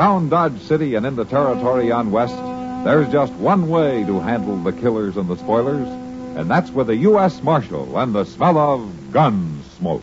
Around Dodge City and in the territory on west, there's just one way to handle the killers and the spoilers, and that's with a U.S. Marshal and the smell of gun smoke.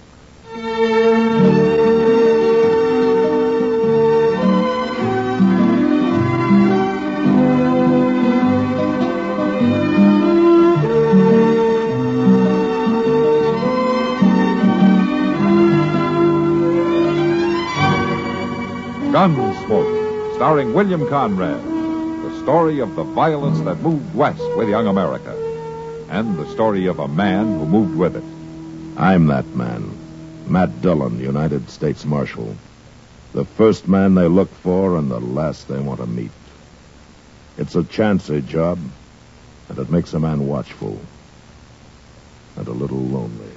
Gunsmoke, starring William Conrad. The story of the violence that moved west with young America. And the story of a man who moved with it. I'm that man. Matt Dillon, United States Marshal. The first man they look for and the last they want to meet. It's a chancy job, and it makes a man watchful. And a little lonely.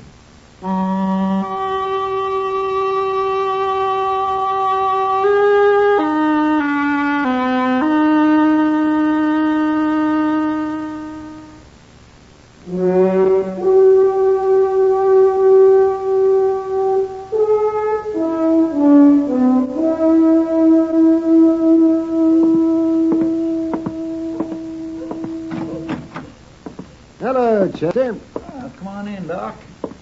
Hello, Chester. Come on in, Doc.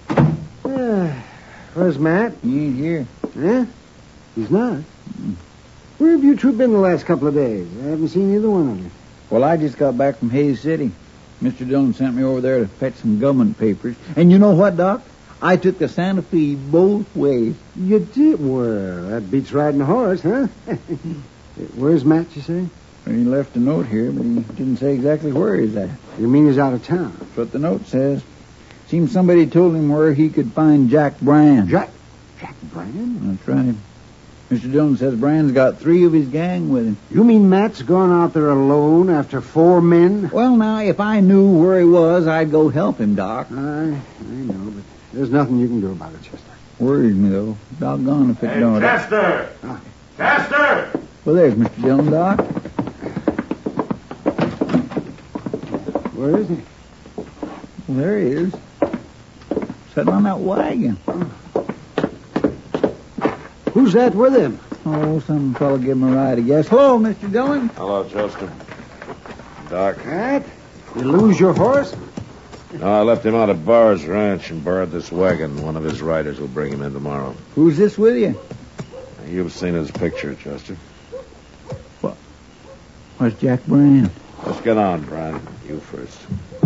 Where's Matt? He ain't here. Huh? He's not? Where have you two been the last couple of days? I haven't seen either one of you. Well, I just got back from Hayes City. Mr. Dillon sent me over there to fetch some government papers. And you know what, Doc? I took the Santa Fe both ways. You did? Well, that beats riding a horse, huh? Where's Matt, you say? Well, he left a note here, but he didn't say exactly where he's at. You mean he's out of town? That's what the note says. Seems somebody told him where he could find Jack Brand. Jack Brand? That's right. Mr. Dillon says Brand's got 3 of his gang with him. You mean Matt's gone out there alone after 4 men? Well, now, if I knew where he was, I'd go help him, Doc. I know, but there's nothing you can do about it, Chester. Worries me, though. Doggone if it don't. Chester! Chester! Well, there's Mr. Dillon, Doc. Where is he? Well, there he is. Sitting on that wagon. Who's that with him? Oh, some fellow give him a ride, I guess. Hello, Mr. Dillon. Hello, Chester. Doc. Matt? You lose your horse? No, I left him out at Barr's ranch and borrowed this wagon. One of his riders will bring him in tomorrow. Who's this with you? You've seen his picture, Chester. Where's Jack Brand? Let's get on, Brian. You first.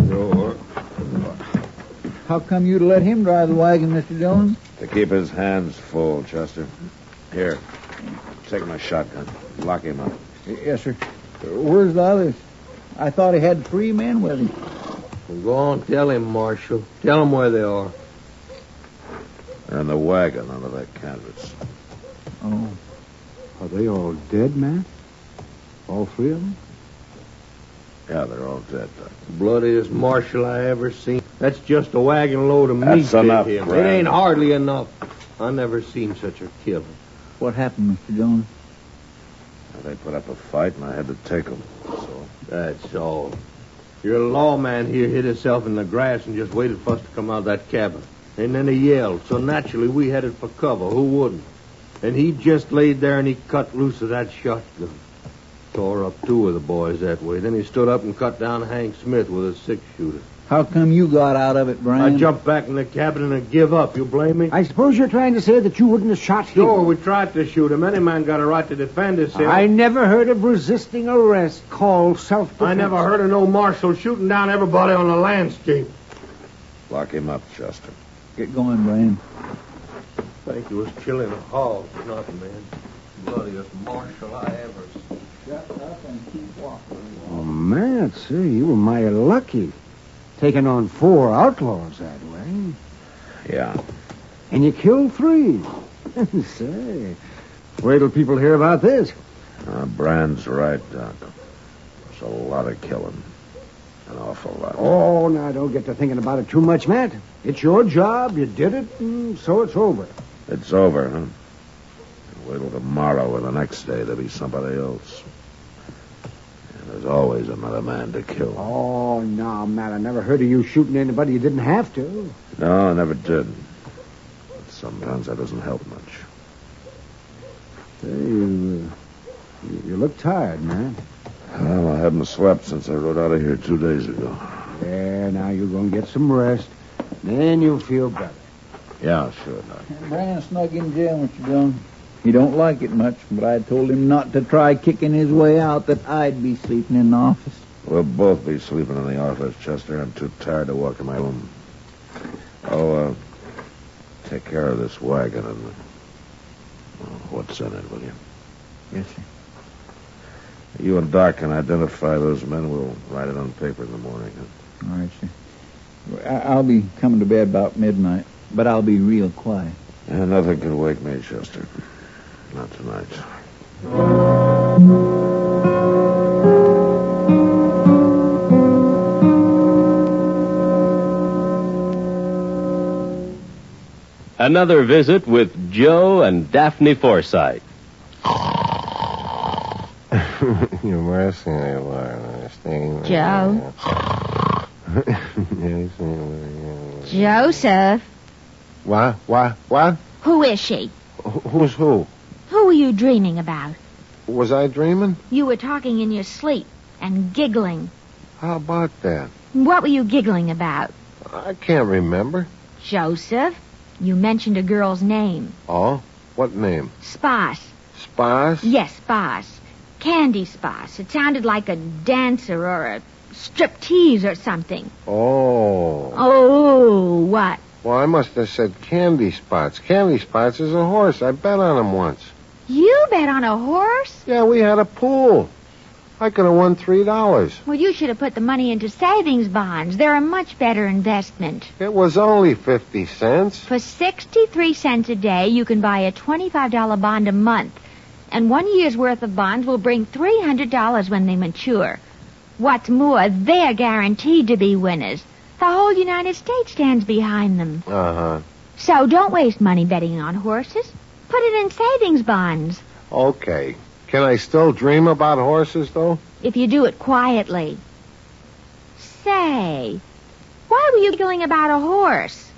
How come you to let him drive the wagon, Mr. Dillon? To keep his hands full, Chester. Here, take my shotgun. Lock him up. Yes, sir. Where's the others? I thought he had 3 men with him. Well, go on, tell him, Marshal. Tell him where they are. They're in the wagon under that canvas. Oh. Are they all dead, Matt? All 3 of them? Yeah, they're all dead, Doc. Bloodiest marshal I ever seen. That's just a wagon load of meat. That's enough, him. It Brand. ain't hardly enough. I never seen such a killing. What happened, Mr. Dillon? They put up a fight, and I had to take them. So That's all. Your lawman here hid himself in the grass and just waited for us to come out of that cabin. And then he yelled. So naturally, we headed for cover. Who wouldn't? And he just laid there and he cut loose of that shotgun. Tore up 2 of the boys that way. Then he stood up and cut down Hank Smith with a 6-shooter. How come you got out of it, Brian? I jumped back in the cabin and give up. You blame me? I suppose you're trying to say that you wouldn't have shot him. Sure, we tried to shoot him. Any man got a right to defend himself. I never heard of resisting arrest called self-defense. I never heard of no marshal shooting down everybody on the landscape. lock him up, Chester. Get going, Brian. Think he was killing a hog, nothing, man. Bloodiest marshal I ever seen. Shut up and keep walking. Oh, man, see, you were mighty lucky. Taking on 4 outlaws that way. Yeah. And you killed 3. Say, wait till people hear about this. Brand's right, Doc. There's a lot of killing. An awful lot. Oh, now, don't get to thinking about it too much, Matt. It's your job. You did it, and so it's over. It's over, huh? Wait till tomorrow or the next day there'll be somebody else. And there's always another man to kill. Oh, no, Matt, I never heard of you shooting anybody you didn't have to. No, I never did. But sometimes that doesn't help much. Say, You look tired, man. Well, I haven't slept since I rode out of here 2 days ago. Yeah, now you're going to get some rest. Then you'll feel better. Yeah, sure, Doc. Brand snug in jail, Mr. Dillon. He don't like it much, but I told him not to try kicking his way out, that I'd be sleeping in the office. We'll both be sleeping in the office, Chester. I'm too tired to walk in my room. Oh, take care of this wagon and what's in it, will you? Yes, sir. You and Doc can identify those men. We'll write it on paper in the morning. Huh? All right, sir. I'll be coming to bed about midnight, but I'll be real quiet. Yeah, nothing can wake me, Chester. Not tonight. Another visit with Joe and Daphne Forsythe. You're mercy, understand. Joe. Joseph. What? Who is she? Who's who? Who were you dreaming about? Was I dreaming? You were talking in your sleep and giggling. How about that? What were you giggling about? I can't remember. Joseph, you mentioned a girl's name. Oh? What name? Spas. Spas? Yes, Spas. Candy Spas. It sounded like a dancer or a striptease or something. Oh. Oh, what? Well, I must have said Candy Spots. Candy Spots is a horse. I bet on him once. You bet on a horse? Yeah, we had a pool. I could have won $3. Well, you should have put the money into savings bonds. They're a much better investment. It was only 50 cents. For 63 cents a day, you can buy a $25 bond a month. And 1 year's worth of bonds will bring $300 when they mature. What's more, they're guaranteed to be winners. The whole United States stands behind them. Uh-huh. So don't waste money betting on horses. Put it in savings bonds. Okay. Can I still dream about horses, though? If you do it quietly. Say, why were you giggling about a horse?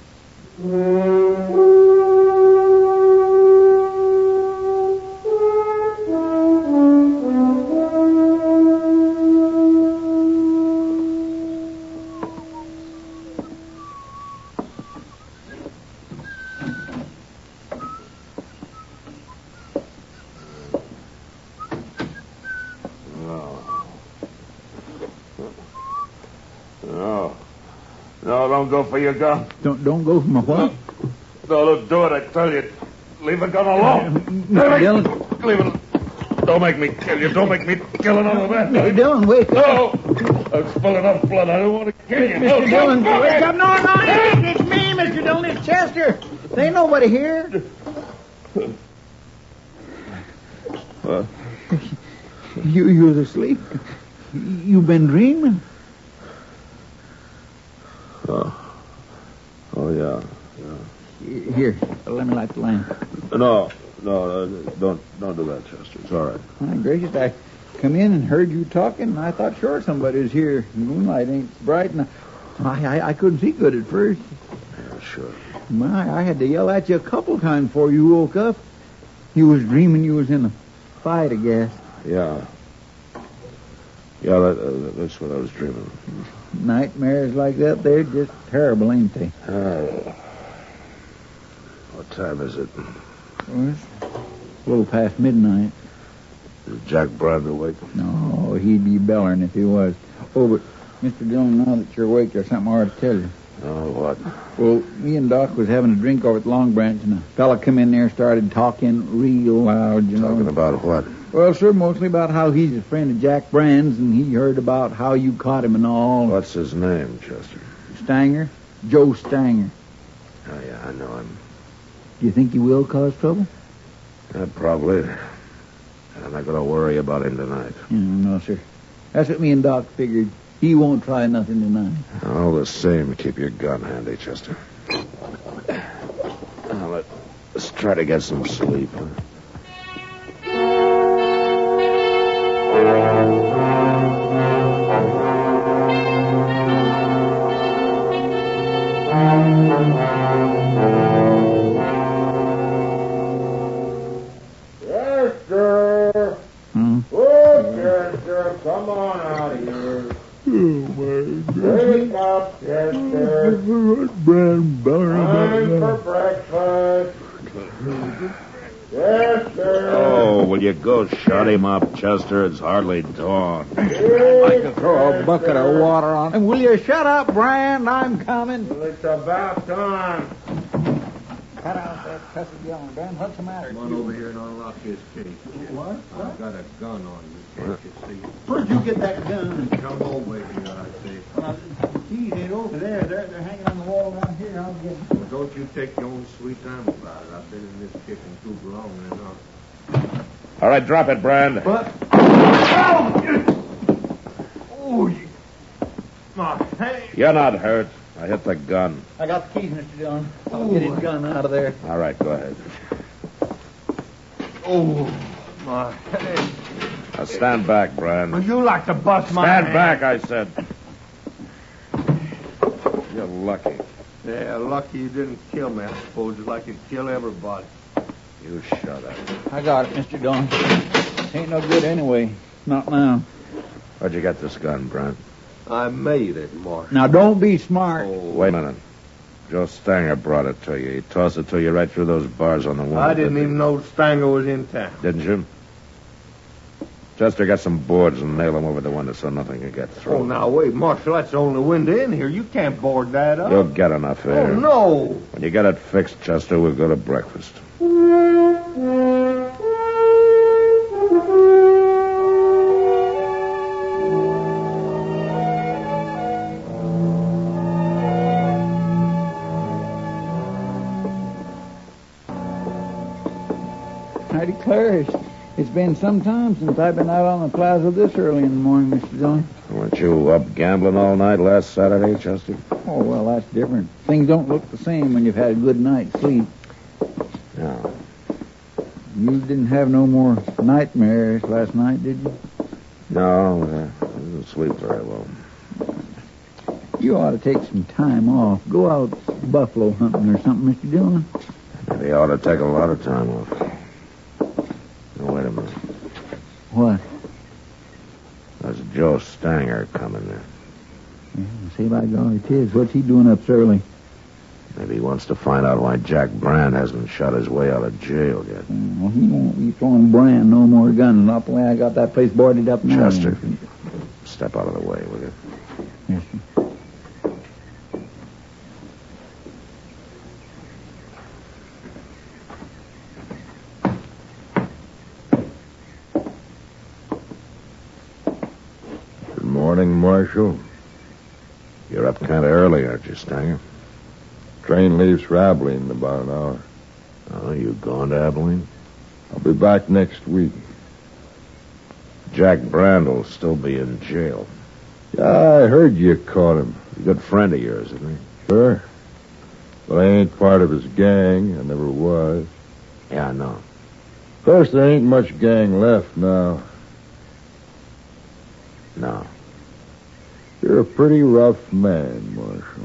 No, don't go for your gun. Don't go for my what? No, do it, I tell you. Leave the gun alone. Mr. Dillon. Leave it. Don't make me kill you. Don't make me kill another man. Mr. Dillon, wake up. No. I've spilled enough blood. I don't want to kill you. Mr. Dillon, wake up. No, it's me, Mr. Dillon. It's Chester. There ain't nobody here. You was asleep. You've been dreaming. Oh, yeah. Here, let me light the lamp. No, don't do that, Chester. It's all right. My gracious, I come in and heard you talking, and I thought sure somebody was here. The moonlight ain't bright, and I couldn't see good at first. Yeah, sure. I had to yell at you a couple times before you woke up. You was dreaming you was in a fight, I guess. Yeah. Yeah, that's what I was dreaming. Nightmares like that, they're just terrible, ain't they? What time is it? Well, it's a little past midnight. Is Jack Brand awake? No, he'd be bellering if he was. Oh, but Mr. Dillon, now that you're awake, there's something I ought to tell you. Oh, what? Well, me and Doc was having a drink over at Long Branch, and a fella come in there and started talking real loud, you know. Talking about what? Well, sir, mostly about how he's a friend of Jack Brand's, and he heard about how you caught him and all. What's his name, Chester? Stanger? Joe Stanger. Oh, yeah, I know him. Do you think he will cause trouble? Probably. I'm not going to worry about him tonight. No, sir. That's what me and Doc figured. He won't try nothing tonight. All the same, keep your gun handy, Chester. Now, let's try to get some sleep. Chester! Wake up, Chester. Brand Time for breakfast. Chester. Oh, will you go shut him up, Chester? It's hardly dawn. I can throw a bucket of water on him. Will you shut up, Brand? I'm coming. Well, it's about time. Cut out that cussed yelling, Brand. What's the matter? Come on over here and unlock this case. What? I've got a gun on you. Can't you see? Where'd you get that gun? Come over here, I say. Keys ain't over there. They're hanging on the wall down here. I'll get them. Well, don't you take your own sweet time about it. I've been in this kitchen too long enough. All right, drop it, Brand. But... Oh, you... My hand. You're not hurt. I hit the gun. I got the keys, Mr. Dillon. I'll get his gun out of there. All right, go ahead. Oh, my hand. Now stand back, Brand. Would you like to bust my Stand hand? back, I said. You're lucky. Yeah, lucky you didn't kill me. I suppose it's like you'd kill everybody. You shut up. I got it, Mr. Dillon. Ain't no good anyway. Not now. Where'd you get this gun, Brand? I made it, Marshal. Now, don't be smart. Wait a minute. Joe Stanger brought it to you. He tossed it to you right through those bars on the wall. I didn't even know Stanger was in town. Didn't you? Chester, got some boards and nail them over the window so nothing can get through. Oh, now, wait, Marshal, that's the only window in here. You can't board that up. You'll get enough air. Oh, no. When you get it fixed, Chester, we'll go to breakfast. I declare, it's been some time since I've been out on the plaza this early in the morning, Mr. Dillon. Weren't you up gambling all night last Saturday, Chester? Oh, well, that's different. Things don't look the same when you've had a good night's sleep. No. You didn't have no more nightmares last night, did you? No, I didn't sleep very well. You ought to take some time off. Go out buffalo hunting or something, Mr. Dillon. Maybe I ought to take a lot of time off. Now, wait a minute. What? There's Joe Stanger coming there. Yeah, say by golly, Tiz, what's he doing up so early? Maybe he wants to find out why Jack Brand hasn't shot his way out of jail yet. Well, he won't be throwing Brand no more guns. Not the way I got that place boarded up now. Chester, step out of the way, will you? Yes, sir. Good morning, Marshal. You're up kind of early, aren't you, Stanger? Train leaves for Abilene in about an hour. Oh, you going to Abilene? I'll be back next week. Jack Brand will still be in jail. Yeah, I heard you caught him. He's a good friend of yours, isn't he? Sure. But I ain't part of his gang. I never was. Yeah, I know. Of course, there ain't much gang left now. No. You're a pretty rough man, Marshal.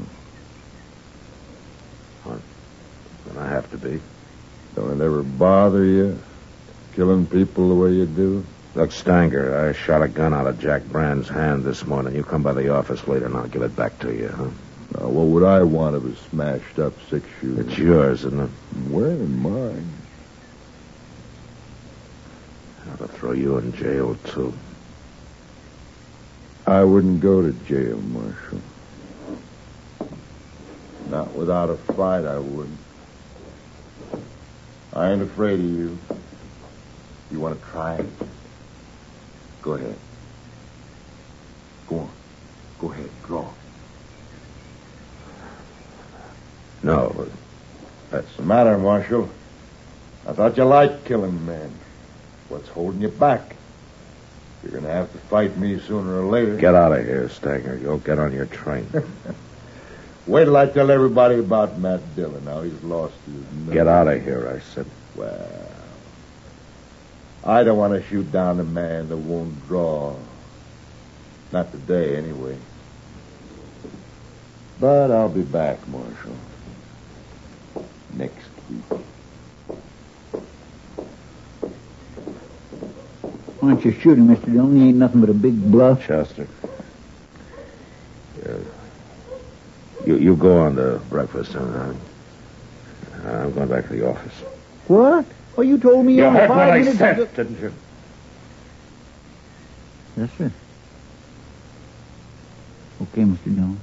Then I have to be. Don't it ever bother you, killing people the way you do? Look, Stanger, I shot a gun out of Jack Brand's hand this morning. You come by the office later and I'll give it back to you, huh? Now, what would I want of a smashed up six-shooter? It's yours, isn't it? Where in mine? I'll throw you in jail, too. I wouldn't go to jail, Marshal. Not without a fight, I wouldn't. I ain't afraid of you. You want to try it? Go ahead. Go on. Go ahead. Draw. No, but What's the matter, Marshal? I thought you liked killing men. What's holding you back? You're going to have to fight me sooner or later. get out of here, Stanger. Go get on your train. Wait till I tell everybody about Matt Dillon. Now he's lost his nerve. Get out of here, I said. Well, I don't want to shoot down a man that won't draw. Not today, anyway. But I'll be back, Marshal. Next week. Why don't you shoot him, Mr. Dillon? He ain't nothing but a big bluff. Chester. You're You go on to breakfast, and I'm going back to the office. What? Oh, you told me You only heard what 5 I minutes said, ago. didn't you? Yes, sir. Okay, Mr. Dillon.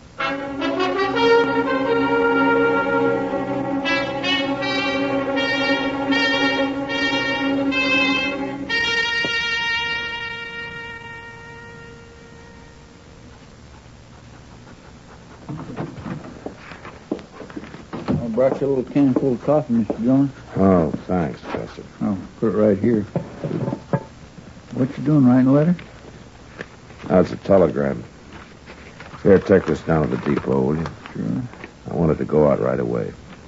I brought you a little can full of coffee, Mr. Dillon. Oh, thanks, Chester. I'll put it right here. What you doing, writing a letter? That's a telegram. Here, take this down to the depot, will you? Sure. I wanted to go out right away.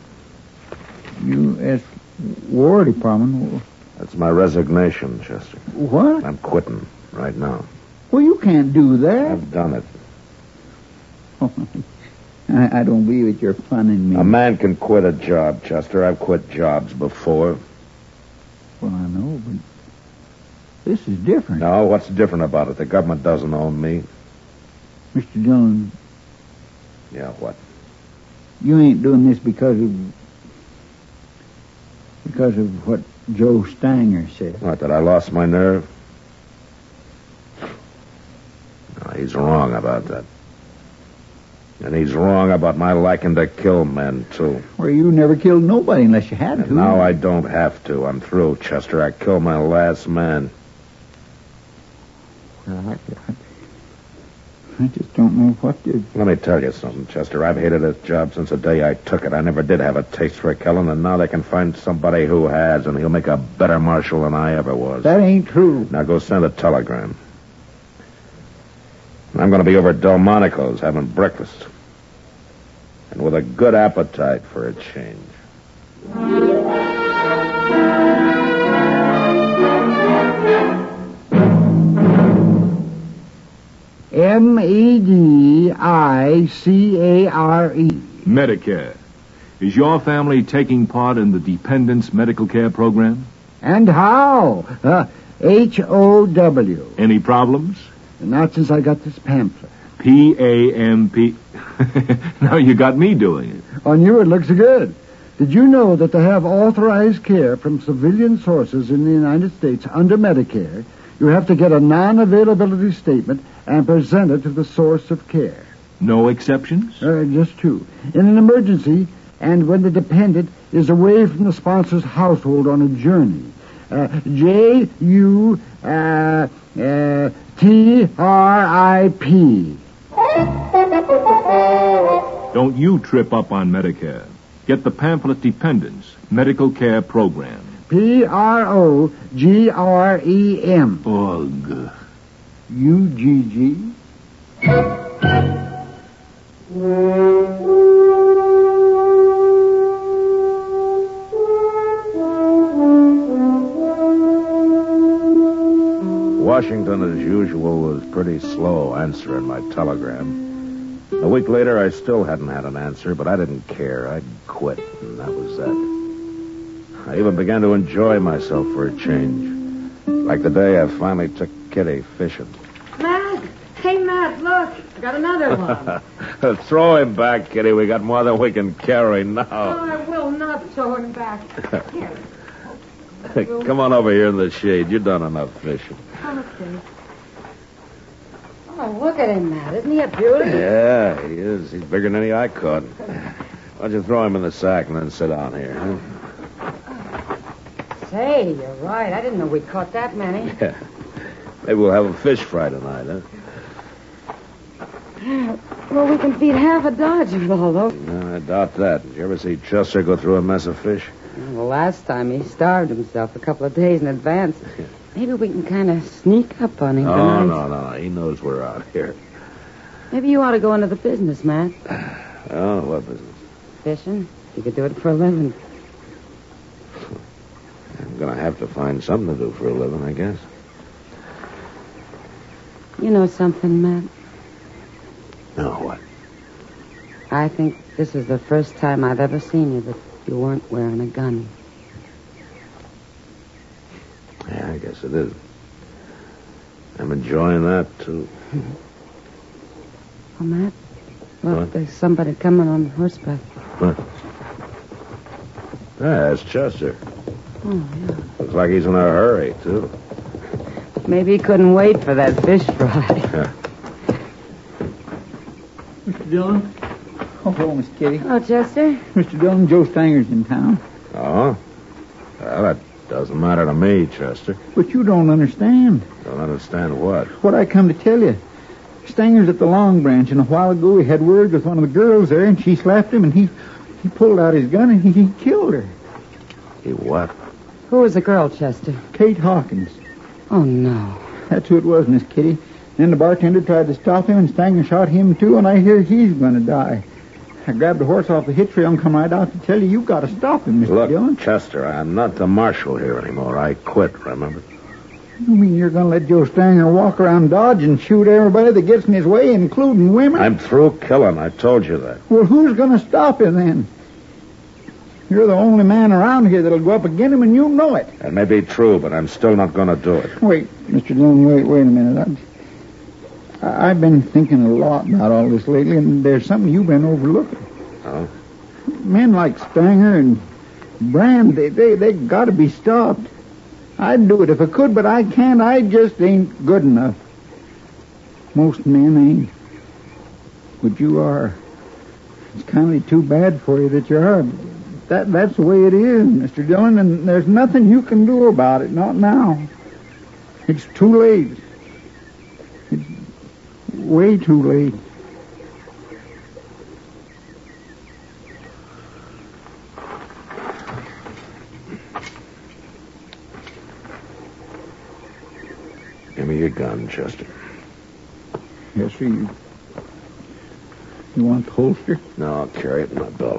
U.S. War Department? That's my resignation, Chester. What? I'm quitting right now. Well, you can't do that. I've done it. I don't believe it. You're funning me. A man can quit a job, Chester. I've quit jobs before. Well, I know, but this is different. No, what's different about it? The government doesn't own me. Mr. Dillon, Yeah, what? you ain't doing this because of what Joe Stanger said. What, that I lost my nerve? No, he's wrong about that. And he's wrong about my liking to kill men, too. Well, you never killed nobody unless you had to. And now I don't have to. I'm through, Chester. I killed my last man. I just don't know what to... Let me tell you something, Chester. I've hated this job since the day I took it. I never did have a taste for killing, and now they can find somebody who has, and he'll make a better marshal than I ever was. That ain't true. Now go send a telegram. I'm going to be over at Delmonico's having breakfast. And with a good appetite for a change. Medicare. Medicare. Is your family taking part in the Dependents Medical Care Program? And how? HOW. Any problems? Not since I got this pamphlet. PAMP. Now you got me doing it. On you, it looks good. Did you know that to have authorized care from civilian sources in the United States under Medicare, you have to get a non-availability statement and present it to the source of care? No exceptions? Just two. In an emergency, and when the dependent is away from the sponsor's household on a journey. JUTRIP. Don't you trip up on Medicare. Get the pamphlet Dependents Medical Care Program. PROGREM. Ugh. UGG. Washington, as usual, was pretty slow answering my telegram. A week later, I still hadn't had an answer, but I didn't care. I'd quit, and that was that. I even began to enjoy myself for a change. Like the day I finally took Kitty fishing. Matt! Hey, Matt, look. I got another one. Throw him back, Kitty. We got more than we can carry now. Oh, I will not throw him back. Here. Come on over here in the shade. You've done enough fishing. Okay. Oh, look at him, Matt. Isn't he a beauty? Yeah, he is. He's bigger than any I caught. Why don't you throw him in the sack and then sit down here, huh? Say, you're right. I didn't know we caught that many. Yeah. Maybe we'll have a fish fry tonight, huh? Well, we can feed half a Dodge with all those. No, I doubt that. Did you ever see Chester go through a mess of fish? Well, the last time he starved himself a couple of days in advance. Maybe we can kind of sneak up on him tonight. No. He knows we're out here. Maybe you ought to go into the business, Matt. Oh, what business? Fishing. You could do it for a living. I'm going to have to find something to do for a living, I guess. You know something, Matt? No, what? I think this is the first time I've ever seen you that you weren't wearing a gun. Yeah, I guess it is. I'm enjoying that, too. Well, Matt, Look, there's somebody coming on horseback. Huh. Yeah, it's Chester. Oh, yeah. Looks like he's in a hurry, too. Maybe he couldn't wait for that fish fry. Yeah. Mr. Dillon? Oh, hello, Miss Kitty. Oh, Chester? Mr. Dillon, Joe Stanger's in town. Oh? Well, that doesn't matter to me, Chester. But you don't understand. Don't understand what? What I come to tell you. Stanger's at the Long Branch, and a while ago he had words with one of the girls there, and she slapped him, and he pulled out his gun, and he killed her. He what? Who was the girl, Chester? Kate Hawkins. Oh, no. That's who it was, Miss Kitty. Then the bartender tried to stop him, and Stanger shot him, too, and I hear he's going to die. I grabbed the horse off the hitch rail and come right out to tell you got to stop him, Mr. Dillon. Look, Chester, I'm not the marshal here anymore. I quit, remember? You mean you're going to let Joe Stanger walk around Dodge and shoot everybody that gets in his way, including women? I'm through killing. I told you that. Well, who's going to stop him then? You're the only man around here that'll go up against him, and you know it. That may be true, but I'm still not going to do it. Wait, Mr. Dillon, wait a minute. I've been thinking a lot about all this lately, and there's something you've been overlooking. Oh? Men like Stanger and Brand, they got to be stopped. I'd do it if I could, but I can't. I just ain't good enough. Most men ain't. But you are. It's kind of too bad for you that you are. That's the way it is, Mr. Dillon, and there's nothing you can do about it. Not now. It's too late. It's way too late. Give me your gun, Chester. Yes, sir. You want the holster? No, I'll carry it in my belt.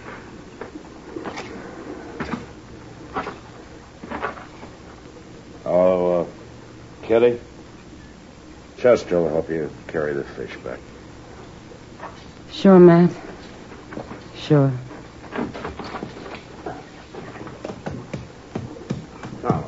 Oh, Kitty? Chester will help you carry the fish back. Sure, Matt. Sure. Oh.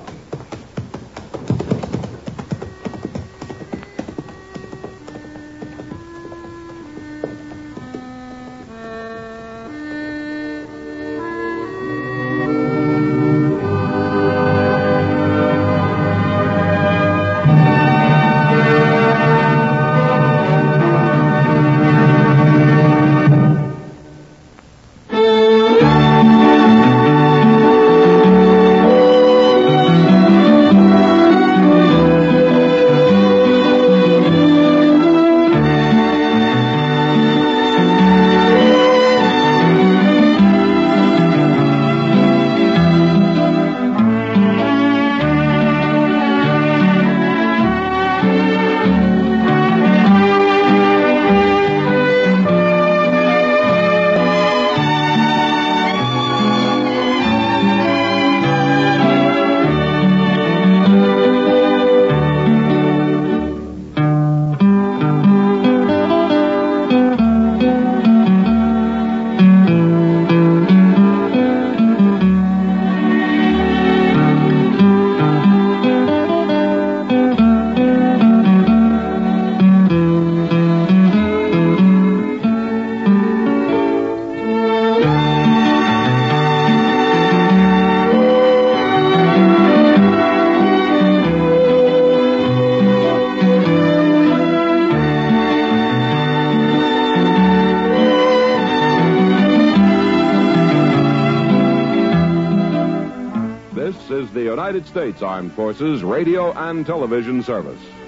This is the United States Armed Forces Radio and Television Service.